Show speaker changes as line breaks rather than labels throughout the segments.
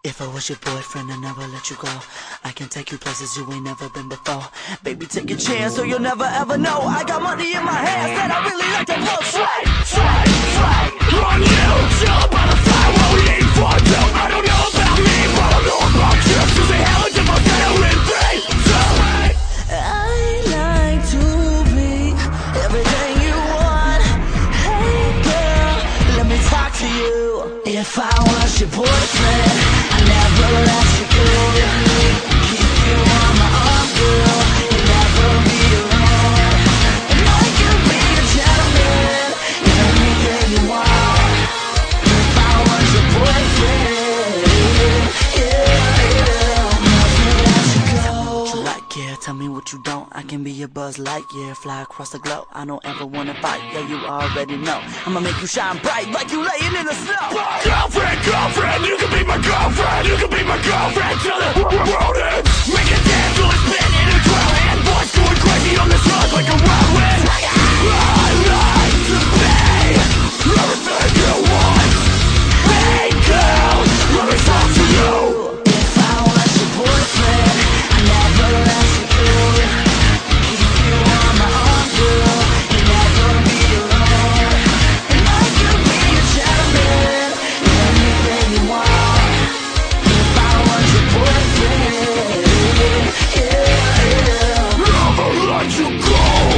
If I was your boyfriend, I'd never let you go. I can take you places you ain't never been before. Baby, take a chance so you'll never ever know. I got money in my hands that I really like to blow. Swag, swag, swag on you. Chill by the fire while we eat for two. I don't know about me, but I know about you. Cause they hell if I say I'm in 3, 2, I like to be everything you want. Hey girl, let me talk to you. If I was your boyfriend, I'd never let you go. Keep you on my arm, girl. You'll never be alone. And I can be a gentleman in anything you want. If I was your boyfriend, never let you go. What you like, yeah, tell me what you don't. I can be your Buzz Lightyear, fly across the globe. I don't ever wanna fight, yeah, you already know. I'ma make you shine bright like you laying in the snow. Girlfriend, girlfriend, you can be my girlfriend. You can be my girlfriend till the world ends. Make it dance till it's spinning and twirling. And boys going crazy on this road like a whirlwind. I like to be everything you want. Hey girl, let me talk to you. If I was your boyfriend, I'd never let you go. Keep you on my arm, girl. You'll never be alone. And I can be a gentleman in anything you want. If I was your boyfriend, never let you go.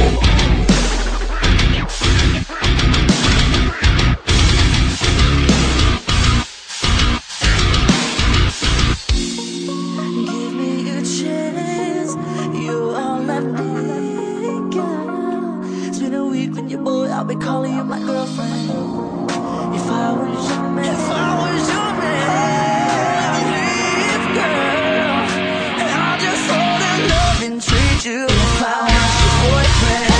Give me a chance, you all let me go. It's been a week with your boy, I'll be calling you my girlfriend. If I was your man, if I was your man, please, girl, and I'll just hold and love and treat you. If I was your boyfriend,